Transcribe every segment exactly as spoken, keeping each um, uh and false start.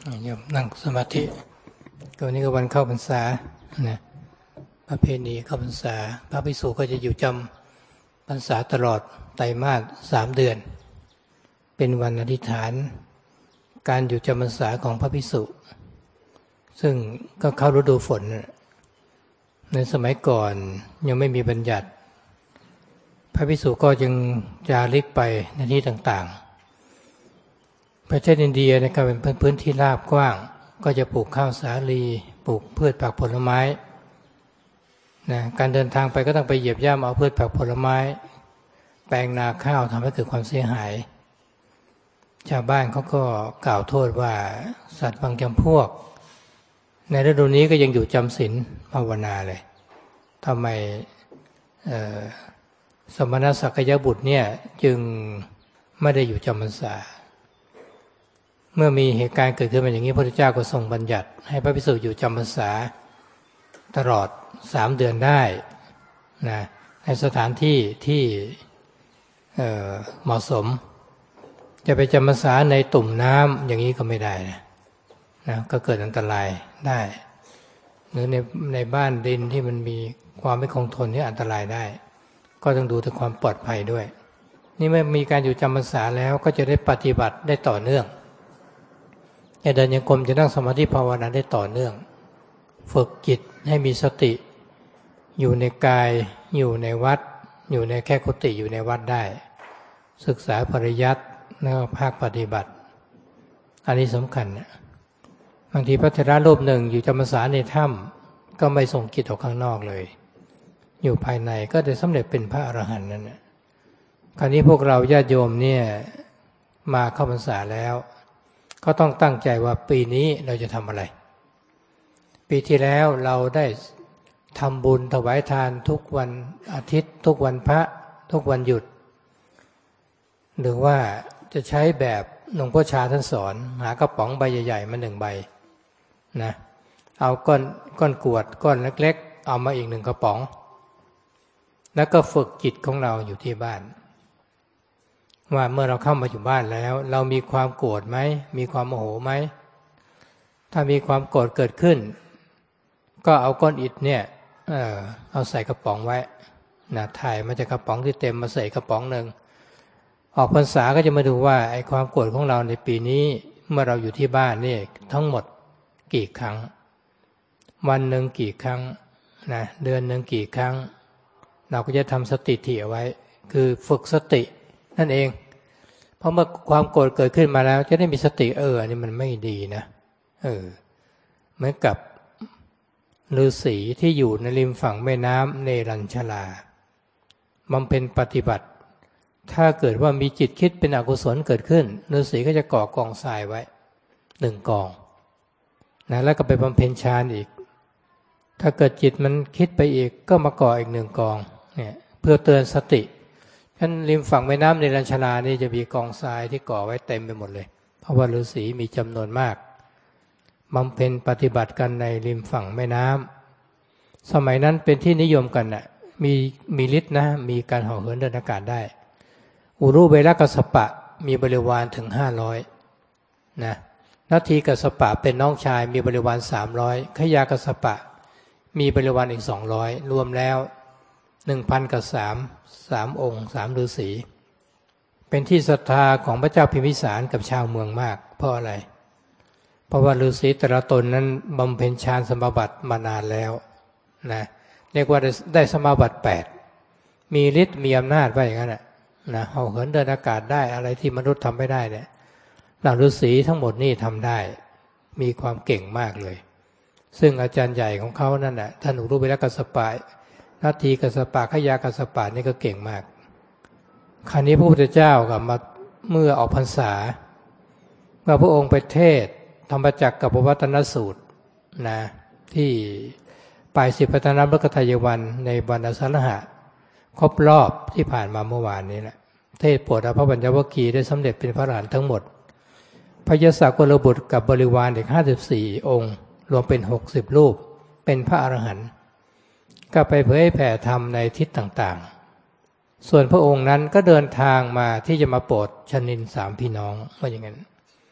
โยมนั่งสมาธิก็วันนี้ก็วันเข้าพรรษานะประเพณีเข้าพรรษาพระภิกษุก็จะอยู่จำพรรษาตลอดไตรมาสสามเดือนเป็นวันอธิษฐานการอยู่จำพรรษาของพระภิกษุซึ่งก็เข้าฤดูฝนในสมัยก่อนยังไม่มีบัญญัติพระภิกษุก็จึงจาริกไปในที่ต่างๆประเทศอินเดียนะครับเป็นพื้นที่ราบกว้างก็จะปลูกข้าวสาลีปลูกพืชผักผลไม้นะการเดินทางไปก็ต้องไปเหยียบย่ำเอาพืชผักผลไม้แปลงนาข้าวทำให้เกิดความเสียหายชาวบ้านเขาก็กล่าวโทษว่าสัตว์บางจำพวกในฤดูนี้ก็ยังอยู่จำศีลภาวนาเลยทำไมสมณสักยบุตรเนี่ยจึงไม่ได้อยู่จำพรรษาเมื่อมีเหตุการณ์เกิดขึ้นมาอย่างนี้พระพุทธเจ้าก็ทรงบัญญัติให้พระภิกษุอยู่จำพรรษาตลอดสามเดือนได้นะในสถานที่ที่เอ่อเหมาะสมจะไปจำพรรษาในตุ่มน้ำอย่างนี้ก็ไม่ได้นะนะก็เกิดอันตรายได้หรือในในบ้านดินที่มันมีความไม่คงทนนี่อันตรายได้ก็ต้องดูถึงความปลอดภัยด้วยนี่เมื่อมีการอยู่จำพรรษาแล้วก็จะได้ปฏิบัติได้ต่อเนื่องจะเดินยังกรมจะนั่งสมาธิภาวนาได้ต่อเนื่องฝึกจิตให้มีสติอยู่ในกายอยู่ในวัดอยู่ในแค่กุฏิอยู่ในวัดได้ศึกษาปริยัติแล้วก็ภาคปฏิบัติอันนี้สำคัญนะบางทีพระเถระรูปหนึ่งอยู่จำพรรษาในถ้ำก็ไม่ส่งจิตออกข้างนอกเลยอยู่ภายในก็ได้สำเร็จเป็นพระอรหันต์นั่นแหละคราวนี้พวกเราญาติโยมเนี่ยมาเข้าพรรษาแล้วก็ต้องตั้งใจว่าปีนี้เราจะทำอะไรปีที่แล้วเราได้ทำบุญถวายทานทุกวันอาทิตย์ทุกวันพระทุกวันหยุดหรือว่าจะใช้แบบหลวงพ่อชาท่านสอนหากระป๋องใบใหญ่ๆมาหนึ่งใบนะเอาก้อนก้อนกรวดก้อนเล็กๆเอามาอีกหนึ่งกระป๋องแล้วก็ฝึกจิตของเราอยู่ที่บ้านว่าเมื่อเราเข้ามาอยู่บ้านแล้วเรามีความโกรธไหมมีความโมโหไหมถ้ามีความโกรธเกิดขึ้นก็เอาก้อนอิฐเนี่ยเออเอาใส่กระป๋องไว้นะถ่ายมาจากกระป๋องที่เต็มมาใส่กระป๋องหนึ่งออกพรรษาก็จะมาดูว่าไอ้ความโกรธของเราในปีนี้เมื่อเราอยู่ที่บ้านนี่ทั้งหมดกี่ครั้งวันหนึ่งกี่ครั้งนะเดือนหนึ่งกี่ครั้งเราก็จะทำสติถี่เอาไว้คือฝึกสตินั่นเองเพราะเมื่อความโกรธเกิดขึ้นมาแล้วจะได้มีสติเอออันนี้มันไม่ดีนะเออเหมือนกับฤาษีที่อยู่ในริมฝั่งแม่น้ำเนรัญชลาบำเพ็ญปฏิบัติถ้าเกิดว่ามีจิตคิดเป็นอกุศลเกิดขึ้นฤาษีก็จะก่อกองทรายไว้หนึ่งกองนะแล้วก็ไปบำเพ็ญฌานอีกถ้าเกิดจิตมันคิดไปอีกก็มาก่ออีกหนึ่งกองเนี่ยเพื่อเตือนสติฉะนั้นริมฝั่งแม่น้ำเนรัญชลานี่จะมีกองทรายที่ก่อไว้เต็มไปหมดเลยเพราะว่าฤาษีมีจำนวนมากบำเพ็ญปฏิบัติกันในริมฝั่งแม่น้ำสมัยนั้นเป็นที่นิยมกันน่ะมีมีฤทธิ์นะมีการห่อเหินเดินอากาศได้อุรุเวลกัสสปะมีบริวารถึงห้าร้อยนะนัตถีกัสสปะเป็นน้องชายมีบริวารสามร้อยขยากัสสปะมีบริวารอีกสองร้อยรวมแล้วหนึ่งพันกับสามสามองค์สามฤาษีเป็นที่ศรัทธาของพระเจ้าพิมพิสารกับชาวเมืองมากเพราะอะไรเพราะว่าฤาษีแต่ละตนนั้นบำเพ็ญฌานสมาบัติมานานแล้วนะเรียกว่าได้สมาบัติแปดมีฤทธิ์มีอำนาจว่าอย่างนั้นนะนะเอาเหินเดินอากาศได้อะไรที่มนุษย์ทำไม่ได้เนี่ยเหล่าฤาษีทั้งหมดนี่ทำได้มีความเก่งมากเลยซึ่งอาจารย์ใหญ่ของเขานั่นแหละท่านอุรุเวลกัสสปะนัตถีกัสสปะขยากัสสปะนี่ก็เก่งมากคราวนี้พระพุทธเจ้ากับมาเมื่อออกพรรษาเมื่อพระองค์ไปเทศธรรมจักรกับปวัตตนสูตรนะที่ปลายสิบปัตนมฤคทายวันในวันอาสาฬหะครบรอบที่ผ่านมาเมื่อวานนี้แหละเทศโปรดพระปัญจวัคคีย์ได้สำเร็จเป็นพระอรหันต์ทั้งหมดพระยศกุลบุตรกับบริวารอีกห้าสิบสี่องค์รวมเป็นหกสิบรูปเป็นพระอรหันต์ก็ไปเผยแผ่ธรรมในทิศต่างๆส่วนพระองค์นั้นก็เดินทางมาที่จะมาโปรดชนินสามพี่น้องว่าอย่างนั้น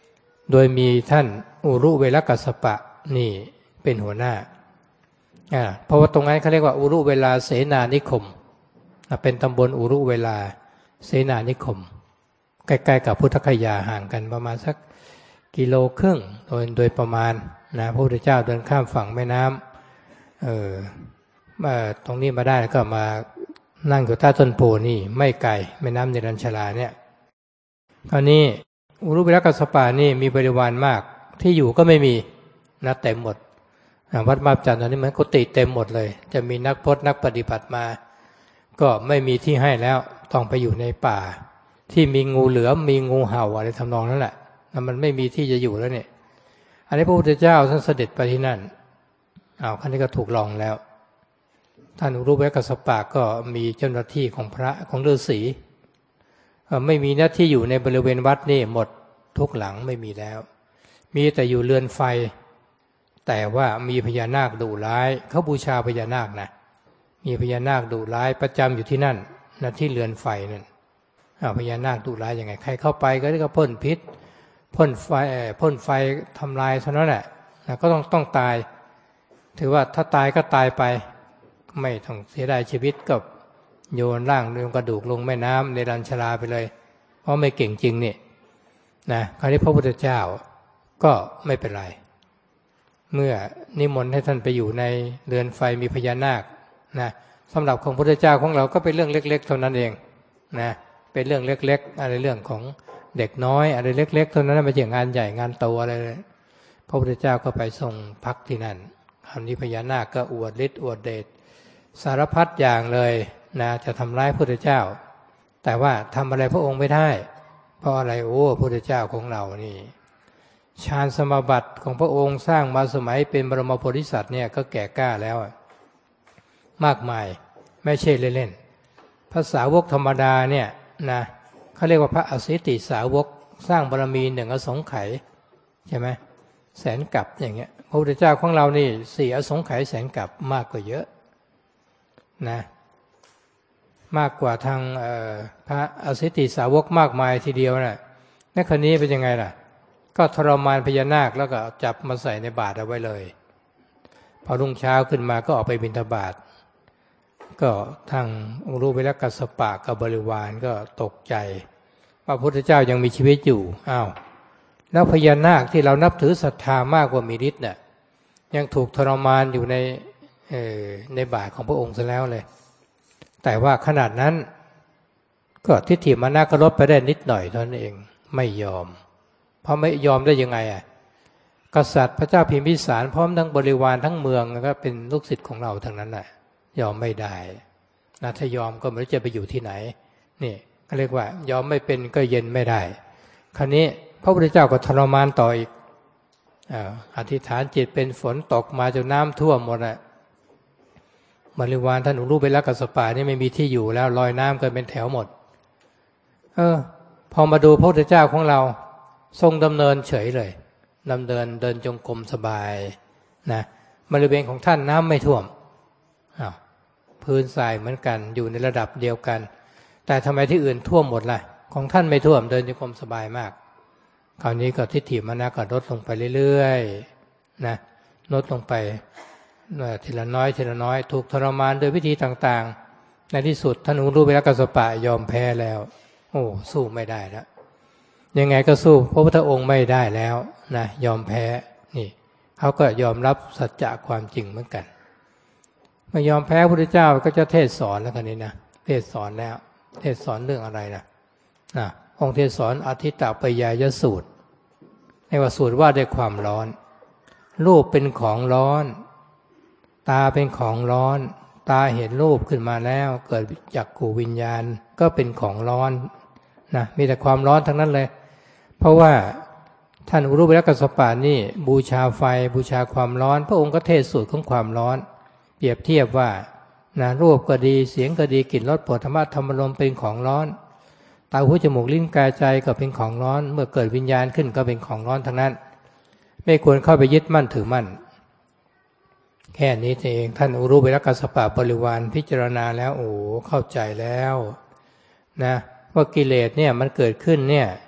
โดยมีท่านอุรุเวลกัสสปะนี่เป็นหัวหน้าอ่าเพราะว่าตรงนั้นเขาเรียกว่าอุรุเวลาเสนานิคมเป็นตำบลอุรุเวลาเสนานิคมใกล้ๆกับพุทธคยาห่างกันประมาณสักกิโลครึ่งโดยโดยประมาณนะพระพุทธเจ้าเดินข้ามฝั่งแม่น้ำเออมาตรงนี้มาได้ก็มานั่งอยู่ใต้ต้นโพนี่ไม่ไกลแม่น้ำเนรัญชราเนี่ยคราวนี้อุรุเวลกัสสปะนี่มีบริวารมากที่อยู่ก็ไม่มีนะเต็มหมดวัดมาบจันทร์ตอนนี้มันกุฏิเต็มหมดเลยจะมีนักพจน์นักปฏิบัติมาก็ไม่มีที่ให้แล้วต้องไปอยู่ในป่าที่มีงูเหลือมมีงูเห่าอะไรทำนองนั้นแหละมันไม่มีที่จะอยู่แล้วเนี่ยอันนี้พระพุทธเจ้าท่านเสด็จไปที่นั่นอ้าวครั้นี้ก็ถูกลองแล้วท่านอุรุเวลกัสสปะก็มีเจ้าหน้าที่ของพระของฤาษีไม่มีหน้าที่อยู่ในบริเวณวัดนี่หมดทุกหลังไม่มีแล้วมีแต่อยู่เรือนไฟแต่ว่ามีพญานาคดุร้ายเขาบูชาพญานาคนะมีพญานาคดุร้ายประจำอยู่ที่นั่นนะที่เรือนไฟนั่นพญานาคดุร้ายยังไงใครเข้าไปก็ได้ก็พ่นพิษพ่นไฟพ่นไฟทำลายเท่านั้นแหละนะก็ต้องต้องตายถือว่าถ้าตายก็ตายไปไม่ต้องเสียดายชีวิตกับโยนร่างโยนกระดูกลงแม่น้ำในรัญชราไปเลยเพราะไม่เก่งจริงนี่นะคราวนี้พระพุทธเจ้าก็ไม่เป็นไรเมื่อนิมนต์ให้ท่านไปอยู่ในเรือนไฟมีพญานาคนะสำหรับของพระพุทธเจ้าของเราก็เป็นเรื่องเล็กๆเท่านั้นเองนะเป็นเรื่องเล็กๆอะไรเรื่องของเด็กน้อยอะไรเล็กๆเท่านั้นไม่ใช่งานใหญ่งานโตอะไรเลยพระพุทธเจ้าก็ไปทรงพักที่นั่นคราวนี้พญานาคก็อวดฤทธิ์อวดเดชสารพัดอย่างเลยนะจะทำร้ายพระพุทธเจ้าแต่ว่าทำอะไรพระองค์ไม่ได้เพราะอะไรโอ้พระพุทธเจ้าของเรานี่ฌานสมาบัติของพระองค์สร้างมาสมัยเป็นบรมโพธิสัตว์เนี่ยก็แก่กล้าแล้วมากมายไม่ใช่เล่นๆพระสาวกธรรมดาเนี่ยนะเขาเรียกว่าพระอสิติสาวกสร้างบารมีหนึ่งอสงไขยใช่ไหมแสนกัปอย่างเงี้ยพระพุทธเจ้าของเรานี่สี่อสงไขยแสนกัปมากกว่าเยอะนะมากกว่าทางพระอสิติสาวกมากมายทีเดียวนะในคราวนี้เป็นยังไงล่ะก็ทรมานพญานาคแล้วก็จับมาใส่ในบาตรเอาไว้เลยพอรุ่งเช้าขึ้นมาก็ออกไปบิณฑบาตก็ทางอุรุเวลกัสสปะกับบริวารก็ตกใจว่าพระพุทธเจ้ายังมีชีวิตอยู่อ้าวแล้วพญานาคที่เรานับถือศรัทธามากกว่ามีฤทธิ์เนี่ยยังถูกทรมานอยู่ในในบาตรของพระองค์ซะแล้วเลยแต่ว่าขนาดนั้นก็ทิฏฐิมานะก็ลดไปได้นิดหน่อยเท่านั้นเองไม่ยอมเพราะไม่ยอมได้ยังไงอ่ะกษัตริย์พระเจ้าพิมพิสารพร้อมทั้งบริวารทั้งเมืองก็เป็นลูกศิษย์ของเราทั้งนั้นแหละยอมไม่ได้นะถ้ายอมก็ไม่รู้จะไปอยู่ที่ไหนนี่เขาเรียกว่ายอมไม่เป็นก็เย็นไม่ได้คราวนี้พระพุทธเจ้าก็ทรมานต่ออีกอธิษฐานจิตเป็นฝนตกมาจนน้ำท่วมหมดอ่ะบริวารท่านอุรุเวลกัสสปะนี่ไม่มีที่อยู่แล้วลอยน้ำกันเป็นแถวหมดเออพอมาดูพระพุทธเจ้าของเราทรงดำเนินเฉยเลยดำเนินเดินจงกรมสบายนะบริเวณของท่านน้ำไม่ท่วมอ้าวพื้นทรายเหมือนกันอยู่ในระดับเดียวกันแต่ทำไมที่อื่นท่วมหมดล่ะของท่านไม่ท่วมเดินจงกรมสบายมากคราวนี้ก็ทิฏฐิมานะก็ลดลงไปเรื่อยๆนะลดลงไปทีละน้อยทีละน้อยถูกทรมานโดยวิธีต่างๆในที่สุดท่านอุรุเวลกัสสปะยอมแพ้แล้วโอ้สู้ไม่ได้แล้วยังไงก็สู้พระพุทธองค์ไม่ได้แล้วนะยอมแพ้นี่เขาก็ยอมรับสัจจะความจริงเหมือนกันเมื่อยอมแพ้พระพุทธเจ้าก็จะเทศสอนแล้วกันนี่นะเทศสอนแล้วเทศสอนเรื่องอะไรนะนะองค์เทศสอนอธิตตปยายสูตรในว่าสูตรว่าด้วยความร้อนรูปเป็นของร้อนตาเป็นของร้อนตาเห็นรูปขึ้นมาแล้วเกิดจักขุวิญญาณก็เป็นของร้อนนะมีแต่ความร้อนทั้งนั้นเลยเพราะว่าท่านอุรุเวลกัสสปะนี่บูชาไฟบูชาความร้อนพระองค์ก็เทศสูตรของความร้อนเปรียบเทียบว่านะรูปก็ดีเสียงก็ดีกลิ่นรสโผฏฐัพพะธรรมารมณ์เป็นของร้อนตาหูจมูกลิ้นกายใจก็เป็นของร้อนเมื่อเกิดวิญญาณขึ้นก็เป็นของร้อนทั้งนั้นไม่ควรเข้าไปยึดมั่นถือมั่นแค่นี้เองท่านอุรุเวลกัสสปะบริวารพิจารณาแล้วโอ้เข้าใจแล้วนะว่ากิเลสเนี่ยมันเกิดขึ้นเนี่ย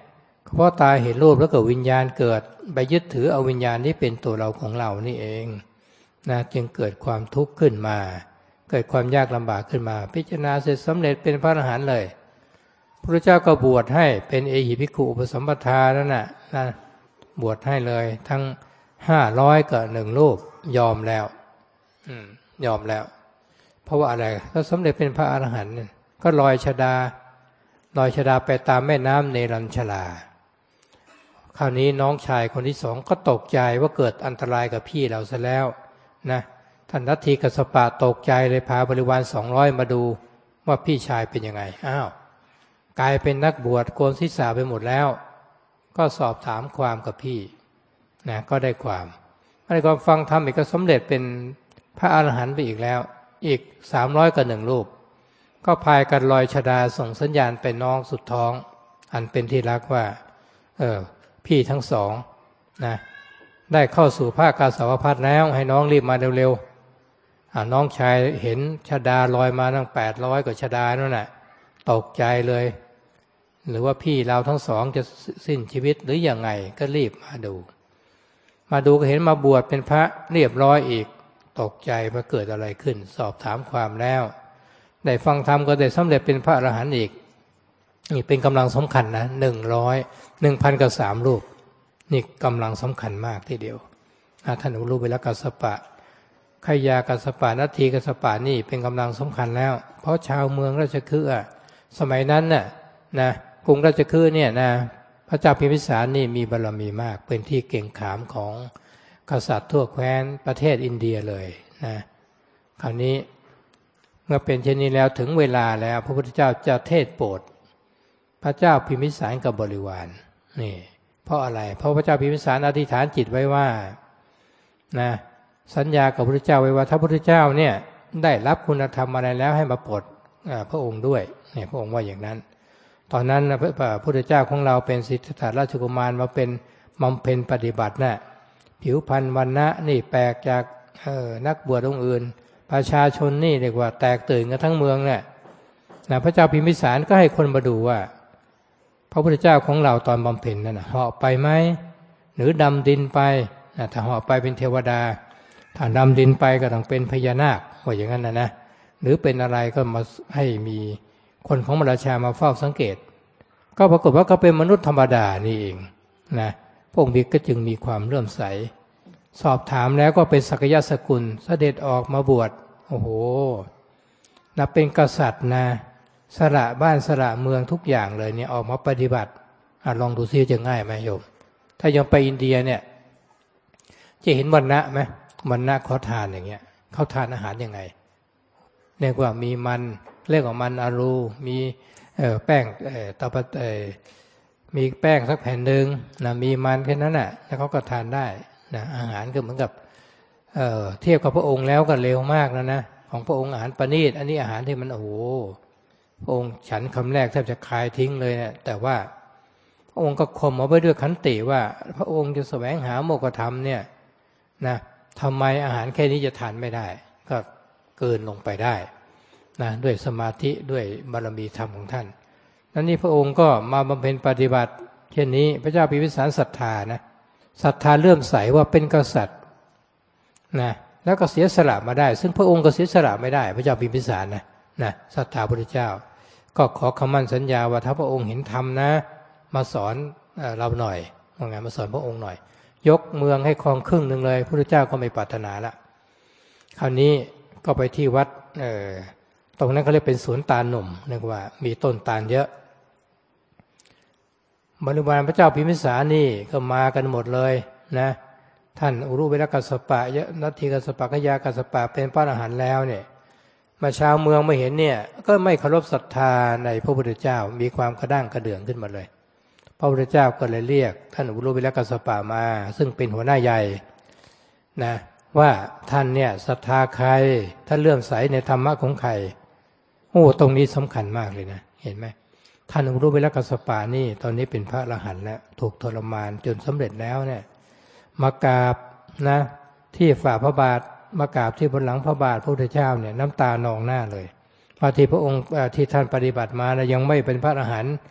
เพราะตาเห็นรูปแล้วก็วิญญาณเกิดไปยึดถือเอาวิญญาณที่เป็นตัวเราของเรานี่เองนะจึงเกิดความทุกข์ขึ้นมาเกิดความยากลำบากขึ้นมาพิจารณาเสร็จสำเร็จเป็นพระอรหันต์เลยพระเจ้าก็บวชให้เป็นเอหิภิกขุอุปสัมปทานั่นน่ะนะบวชให้เลยทั้งห้าร้อยกับหนึ่งรูปยอมแล้วอืมยอมแล้วเพราะว่าอะไรก็สำเร็จเป็นพระอรหันต์ก็ลอยชฎาลอยชฎาไปตามแม่น้ำเนรัญชลาคราวนี้น้องชายคนที่สองก็ตกใจว่าเกิดอันตรายกับพี่เราซะแล้วนะท่านนัทธีกัสสปะตกใจเลยพาบริวารสองร้อยมาดูว่าพี่ชายเป็นยังไงอ้าวกลายเป็นนักบวชโกนศีรษะไปหมดแล้วก็สอบถามความกับพี่นะก็ได้ความได้ความฟังธรรมอีกก็สำเร็จเป็นพระอรหันต์ไปอีกแล้วอีกสามร้อยกับหนึ่งรูปก็พายกันลอยชฎาส่งสัญญาณไปน้องสุดท้องอันเป็นที่รักว่าเออพี่ทั้งสองนะได้เข้าสู่ภาคกาสาวพัสแล้วให้น้องรีบมาเร็วๆน้องชายเห็นชฎาลอยมาตั้งแปดร้อยกว่าชฎานั่นน่ะตกใจเลยหรือว่าพี่เราทั้งสองจะสิ้นชีวิตหรือยังไงก็รีบมาดูมาดูก็เห็นมาบวชเป็นพระเรียบร้อยอีกตกใจว่าเกิดอะไรขึ้นสอบถามความแล้วได้ฟังธรรมก็ได้สำเร็จเป็นพระอรหันต์อีกนี่เป็นกำลังสำคัญนะหนึ่งร้อยหนึ่งพันกับสามรูปนี่กำลังสำคัญมากทีเดียวท่านอุรุเวลกัสสปะขยากัสสปะนัทธีกัสสปะนี่เป็นกำลังสำคัญแล้วเพราะชาวเมืองราชคฤห์สมัยนั้นน่ะนะกรุงราชคฤห์เนี่ยนะพระเจ้าพิมพิสารนี่มีบารมีมากเป็นที่เก่งขามของกษัตริย์ทั่วแคว้นประเทศอินเดียเลยนะคราวนี้เมื่อเป็นเช่นนี้แล้วถึงเวลาแล้วพระพุทธเจ้าจะเทศโปรดพระเจ้าพิมพิสารกับบริวารนี่เพราะอะไรเพราะพระเจ้าพิมพิสารอธิษฐานจิตไว้ว่านะสัญญากับพระพุทธเจ้าไว้ว่าถ้าพระพุทธเจ้าเนี่ยได้รับคุณธรรมอะไรแล้วให้มาโปรดพระองค์ด้วยเนี่ยพระองค์ว่าอย่างนั้นตอนนั้นพระพุทธเจ้าของเราเป็นสิทธัตถราชกุมารมาเป็นบำเพ็ญปฏิบัตินะผิวพรรณวรรณะนี่แปลกจากนักบวชองค์อื่นประชาชนนี่เรียกว่าแตกตื่นกันทั้งเมืองเนี่ยนะพระเจ้าพิมพิสารก็ให้คนมาดูว่าพระพุทธเจ้าของเราตอนบำเพ็ญนั่นนะเหาะไปไหมหรือดำดินไปนะถ้าเหาะไปเป็นเทวดาถ้าดำดินไปก็ต้องเป็นพญานาคว่าอย่างนั้นนะนะหรือเป็นอะไรก็มาให้มีคนของพระราชามาเฝ้าสังเกตก็ปรากฏว่าก็เป็นมนุษย์ธรรมดานี่เองนะพระองค์ก็จึงมีความเลื่อมใสสอบถามแล้วก็เป็นสักยสกุลเสด็จออกมาบวชโอ้โหนับเป็นกษัตริย์นะสละบ้านสละเมืองทุกอย่างเลยเนี่ยออกมาปฏิบัติอลองดูซิจะง่ายไหมโยมถ้ายังไปอินเดียเนี่ยจะเห็นวรรณะไหมวรรณะเขาทานอย่างเงี้ยเขาทานอาหารยังไงเรียกว่ามีมันเรียกว่ามันอารูมีแป้งตะปะมีแป้งสักแผ่นหนึ่งนะมีมันแค่นั้นน่ะแล้วเขาก็ทานได้นะอาหารก็เหมือนกับ เ, เทียบกับพระองค์แล้วก็เร็วมากนะนะของพระองค์อาหารประณีตอันนี้อาหารที่มันโอ้โหพระองค์ฉันคำแรกแทบจะคายทิ้งเลยนะแต่ว่าพระองค์ก็ข่มเอาไว้ด้วยขันติว่าพระองค์จะแสวงหาโมกขธรรมเนี่ยนะทำไมอาหารแค่นี้จะทานไม่ได้ก็เกินลงไปได้นะด้วยสมาธิด้วยบารมีธรรมของท่านนั้นนี่พระองค์ก็มาบำเพ็ญปฏิบัติเช่นนี้พระเจ้าพิมพิสารศรัทธานะศรัทธาเลื่อมใสว่าเป็นกษัตริย์นะแล้วก็เสียสละมาได้ซึ่งพระองค์ก็เสียสละไม่ได้พระเจ้าพิมพิสารนะนะศรัทธาพระพุทธเจ้าก็ขอคำมั่นสัญญาว่าถ้าพระองค์เห็นธรรมนะมาสอนเราหน่อยว่าไงมาสอนพระองค์หน่อยยกเมืองให้ครองครึ่งหนึ่งเลยพระพุทธเจ้าก็ไม่ปรารถนาละคราวนี้ก็ไปที่วัดเอ่อตรงนั้นเขาเรียกเป็นสวนตาลหนุ่มเรียกว่ามีต้นตาลเยอะบริวารพระเจ้าพิมพิสารนี่ก็มากันหมดเลยนะท่านอุรุเวลกัสสปะยะนัทธีกัสสปะขยากัสสปะเป็นพระอรหันต์แล้วเนี่ยมาชาวเมืองมาเห็นเนี่ยก็ไม่เคารพศรัทธาในพระพุทธเจ้ามีความกระด้างกระเดื่องขึ้นมาเลยพระพุทธเจ้าก็เลยเรียกท่านอุรุเวลกัสสปะมาซึ่งเป็นหัวหน้าใหญ่นะว่าท่านเนี่ยศรัทธาใครท่านเลื่อมใสในธรรมะของใครโอ้ตรงนี้สำคัญมากเลยนะเห็นไหมท่านอุรุเวลกัสสปะนี่ตอนนี้เป็นพระอรหันต์แล้วถูกทรมานจนสำเร็จแล้วเนี่ยมากราบนะที่ฝ่าพระบาทมากราบที่บนหลังพระบาทพระพุทธเจ้าเนี่ยน้ำตานองหน้าเลยพระที่พระองค์ที่ท่านปฏิบัติมานะยังไม่เป็นพระอรหันต์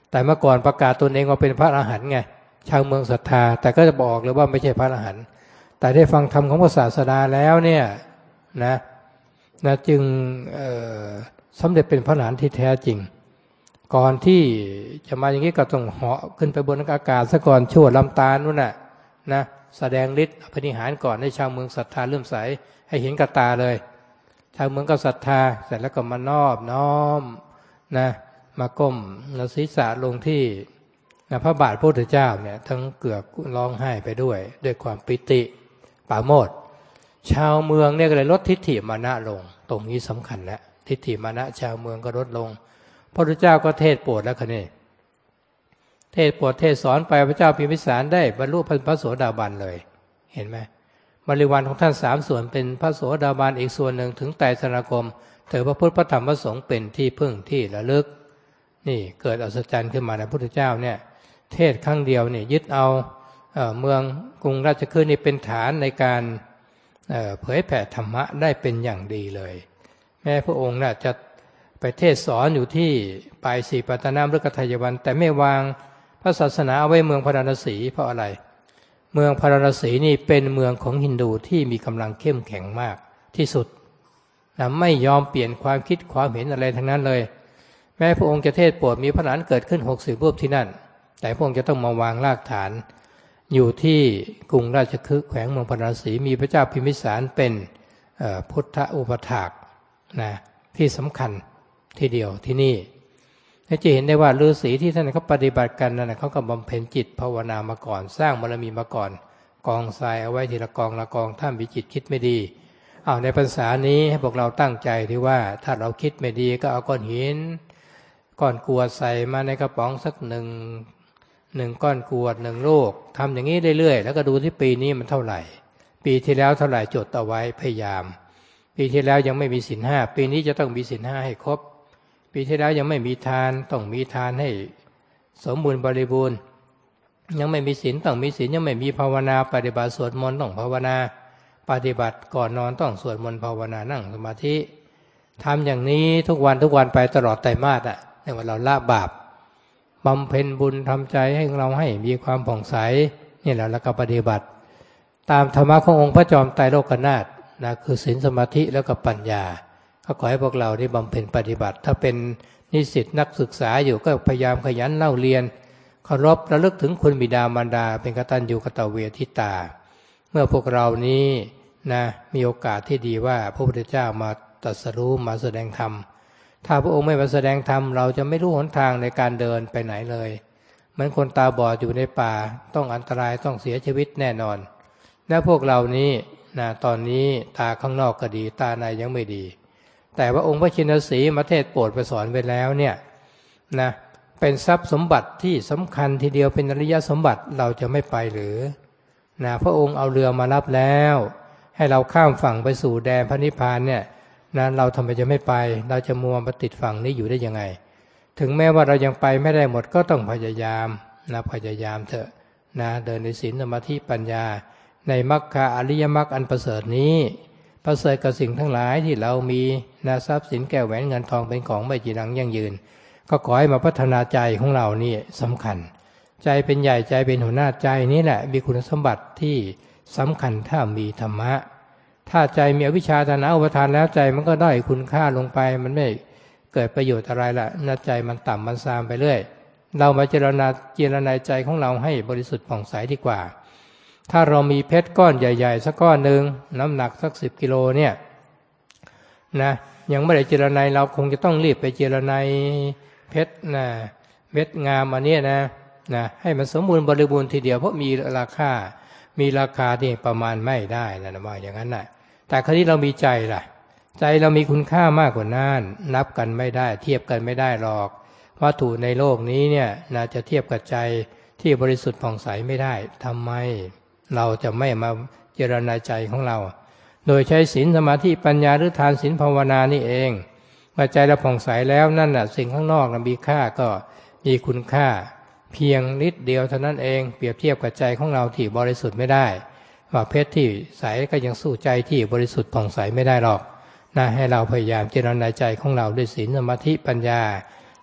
แต่เมื่อก่อนประกาศตนเองว่าเป็นพระอรหันต์ไงชาวเมืองศรัทธาแต่ก็จะบอกเลยว่าไม่ใช่พระอรหันต์แต่ได้ฟังธรรมของพระศาสดาแล้วเนี่ยนะนะจึงสำเร็จเป็นพระอรหันต์ที่แท้จริงก่อนที่จะมาอย่างนี้ก็ต้องเหาะขึ้นไปบนอากาศซะก่อนชั่วลำตาลนู่นน่ะนะแสดงฤทธิ์อภินิหารก่อนให้ชาวเมืองศรัทธาเลื่อมใสให้เห็นกับตาเลยชาวเมืองก็ศรัทธาเสร็จแล้วก็มานอบน้อมนะมาก้มศีรษะลงที่นะพระบาทพระพุทธเจ้าเนี่ยทั้งเกือกร้องไห้ไปด้วยด้วยความปิติปราโมทย์ชาวเมืองเนี่ยก็เลยลดทิฏฐิมานะลงตรงนี้สำคัญแล้วทิฏฐิมานะชาวเมืองก็ลดลงพระพุทธเจ้าก็เทศโปรดแล้วคะนี่เทศโปรดเทศสอนไปพระเจ้าพิมพิสารได้บรรลุพระโสดาบันเลยเห็นไหมบริวารของท่านสามส่วนเป็นพระโสดาบันอีกส่วนหนึ่งถึงไตรสรณคมเถอพระพุทธพระธรรมพระสงฆ์เป็นที่พึ่งที่ระลึกนี่เกิดอัศจรรย์ขึ้นมาในพระพุทธเจ้าเนี่ยเทศครั้งเดียวเนี่ยยึดเอาเอ่อเมืองกรุงราชคฤห์นี่เป็นฐานในการเอ่อเผยแผ่ธรรมะได้เป็นอย่างดีเลยแม้พระองค์น่ะจะไปเทศสอนอยู่ที่ปลายสีปัตตนามฤกทายวันแต่ไม่วางพระศาสนาเอาไว้เมืองพาราณสีเพราะอะไรเมืองพาราณสีนี่เป็นเมืองของฮินดูที่มีกำลังเข้มแข็งมากที่สุดนะไม่ยอมเปลี่ยนความคิดความเห็นอะไรทั้งนั้นเลยแม้พระองค์จะเทศโปรดมีพระหลานเกิดขึ้นหกสิบรูปที่นั่นแต่พระองค์จะต้องมาวางรากฐานอยู่ที่กรุงราชคฤห์แขวงเมืองพาราณสีมีพระเจ้าพิมพิสารเป็นพุทธอุปถากนะที่สำคัญทีเดียวที่นี่จะเห็นได้ว่าฤาษีที่ท่านเขาปฏิบัติกันนั่นเขาก็บำเพ็ญจิตภาวนามาก่อนสร้างบารมีมาก่อนกองทรายเอาไว้ทีละกองละกองถ้ามีจิตคิดไม่ดีเอาในภาษานี้ให้พวกเราตั้งใจที่ว่าถ้าเราคิดไม่ดีก็เอาก้อนหินก้อนกรวดใส่มาในกระป๋องสักหนึ่งหนึ่งก้อนกรวดหนึ่งลูกทำอย่างนี้เรื่อยๆแล้วก็ดูที่ปีนี้มันเท่าไหร่ปีที่แล้วเท่าไหร่จดเอาไว้พยายามปีที่แล้วยังไม่มีศีลห้าปีนี้จะต้องมีศีลห้าให้ครบปีที่แล้วยังไม่มีทานต้องมีทานให้สมบูรณ์บริบูรณ์ยังไม่มีศีลต้องมีศีลยังไม่มีภาวนาปฏิบัติสวดมนต์ต้องภาวนาปฏิบัติก่อนนอนต้องสวดมนต์ภาวนานั่งสมาธิทำอย่างนี้ทุกวันทุกวันไปตลอดไตรมาสอ่ะในวันเราละบาปบำเพ็ญบุญทำใจให้เราให้มีความผ่องใสนี่แหละแล้วก็ปฏิบัติตามธรรมะขององค์พระจอมไตรโลกนาถนะคือศีลสมาธิแล้วก็ปัญญาก็ขอให้พวกเราได้บำเพ็ญปฏิบัติถ้าเป็นนิสิตนักศึกษาอยู่ก็พยายามขยันเล่าเรียนเคารพระลึกถึงคุณบิดามารดาเป็นกตัญญูกตเวทิตาเมื่อพวกเรานี้นะมีโอกาสที่ดีว่าพระพุทธเจ้ามาตรัสรู้มาแสดงธรรมถ้าพระองค์ไม่มาแสดงธรรมเราจะไม่รู้หนทางในการเดินไปไหนเลยเหมือนคนตาบอดอยู่ในป่าต้องอันตรายต้องเสียชีวิตแน่นอนและพวกเรานี้นะตอนนี้ตาข้างนอกก็ดีตาในยังไม่ดีแต่ว่าองค์พระชินสีห์มาเทศโปรดไปสอนไปแล้วเนี่ยนะเป็นทรัพย์สมบัติที่สำคัญทีเดียวเป็นอริยสมบัติเราจะไม่ไปหรือนะพระองค์เอาเรือมารับแล้วให้เราข้ามฝั่งไปสู่แดนพระนิพพานเนี่ยนะเราทำไมจะไม่ไปเราจะมัวมาติดฝั่งนี้อยู่ได้ยังไงถึงแม้ว่าเรายังไปไม่ได้หมดก็ต้องพยายามนะพยายามเถอะนะเดินในศีลสมาธิปัญญาในมรรคอริยมรรคอันประเสริฐนี้ประเสริฐกับสิ่งทั้งหลายที่เรามีนะทรัพย์สินแก้วแหวนเงินทองเป็นของไม่จีรังยั่งยืนก็ขอให้มาพัฒนาใจของเรานี่สำคัญใจเป็นใหญ่ใจเป็นหัวหน้าใจนี่แหละมีคุณสมบัติที่สำคัญถ้ามีธรรมะถ้าใจมีอวิชชาตัณหาอุปาทานแล้วใจมันก็ด้อยคุณค่าลงไปมันไม่เกิดประโยชน์อะไรละน่าใจมันต่ำมันทรามไปเรื่อยเรามาเจรณาเจรณาใจของเราให้บริสุทธิ์ผ่องใสดีกว่าถ้าเรามีเพชรก้อนใหญ่ๆสักก้อนหนึ่งน้ำหนักสักสิบกิโลเนี่ยนะยังไม่ได้เจรณาเราคงจะต้องรีบไปเจรณาเพชรนะเม็ดงามอันนี้นะนะให้มันสมบูรณ์บริบูรณ์ทีเดียวเพราะมีราคามีราคาที่ประมาณไม่ได้นะว่าอย่างนั้นนะแต่คราวนี้เรามีใจล่ะใจเรามีคุณค่ามากกว่านั้นนับกันไม่ได้เทียบกันไม่ได้หรอกวัตถุในโลกนี้เนี่ยน่าจะเทียบกับใจที่บริสุทธิ์ผ่องใสไม่ได้ทำไมเราจะไม่มาเจรณาใจของเราโดยใช้ศีลสมาธิปัญญาหรือทานศีลภาวนานี่เองเมื่อใจเราผ่องใสแล้วนั่นน่ะสิ่งข้างนอกนะมีค่าก็มีคุณค่าเพียงนิดเดียวเท่านั้นเองเปรียบเทียบกับใจของเราที่บริสุทธิ์ไม่ได้ว่าเพชรที่ใสก็ยังสู้ใจที่บริสุทธิ์ผ่องใสไม่ได้หรอกนะให้เราพยายามเจรณาใจของเราด้วยศีลสมาธิปัญญา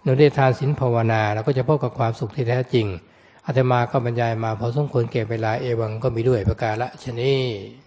หนูได้ทานศีลภาวนาเราก็จะพบกับความสุขที่แท้จริงอาตมาก็บรรยายมาพอสมควรแก่เวลาเอวังก็มีด้วยประกาศฉะนี้